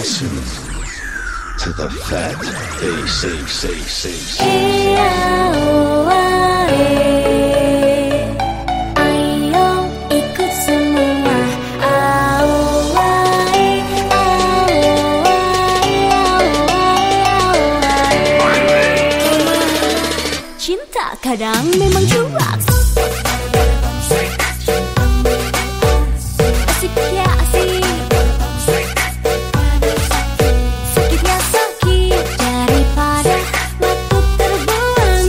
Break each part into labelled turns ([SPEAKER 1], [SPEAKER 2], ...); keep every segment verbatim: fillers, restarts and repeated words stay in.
[SPEAKER 1] listen to the fat bass, bass, bass, bass.
[SPEAKER 2] Ayo ikut semua. Cinta kadang memang cuak. Asik ya asik. Sakitnya sakit daripada waktu terbuang.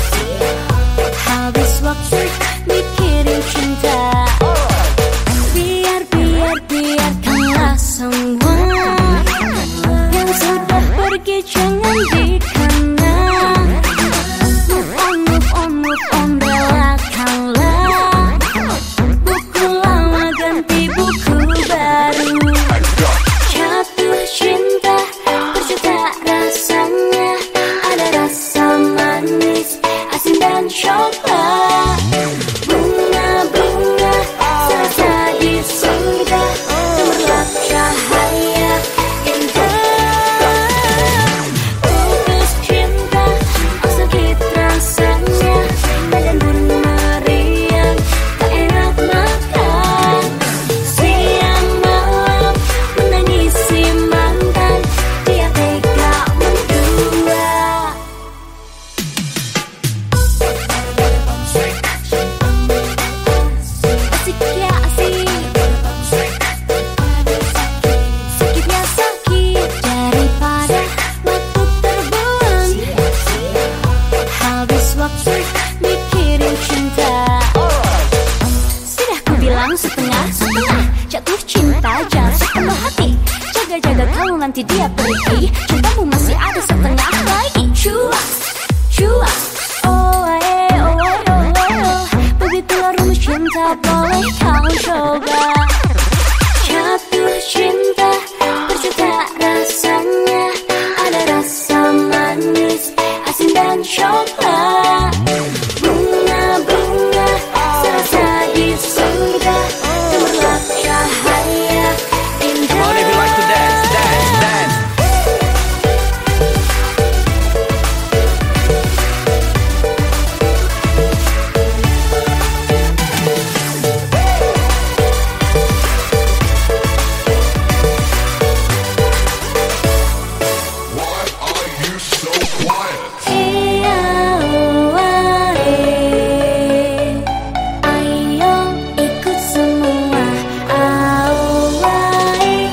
[SPEAKER 2] Habis waktu mikirin cinta. Biar, biar, biarkanlah semua yang sudah pergi jangan dikena. Move on, move on, move on, relakanlah. Buku lama ganti buku baru. Jatuh cinta, berjuta rasanya. Ada rasa manis, asin dan coklat. Bunga-bunga serasa di surga. Gemerlap cahaya indah. Putus cinta, oh sakit rasanya. Badan pun meriang, tak enak makan. Siang malam menangisi mantan. Dia tega mendua. Asik ya asik. Sakitnya sakit daripada waktu terbuang. Habis waktu mikirin cinta. Sudah ku bilang setengah-setengah. Jatuh cinta jangan setengah hati. Jaga-jaga kalau nanti dia pergi. Cintamu masih ada setengah lagi. Cuak, cuak. Oh eh, oh eh, oh eh, oh. Begitulah rumus cinta, boleh kau coba. Jatuh cinta, berjuta rasanya. Ada rasa manis, asin dan coklat. Bunga-bunga serasa di surga. Gemerlap cahaya indah.
[SPEAKER 3] Come on, if you like to dance, dance, dance.
[SPEAKER 1] Why are you so quiet?
[SPEAKER 2] Iya, eh. Ayo ikut semua. Awai,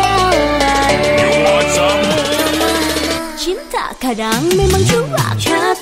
[SPEAKER 2] awai, awai. Cinta kadang memang cuak.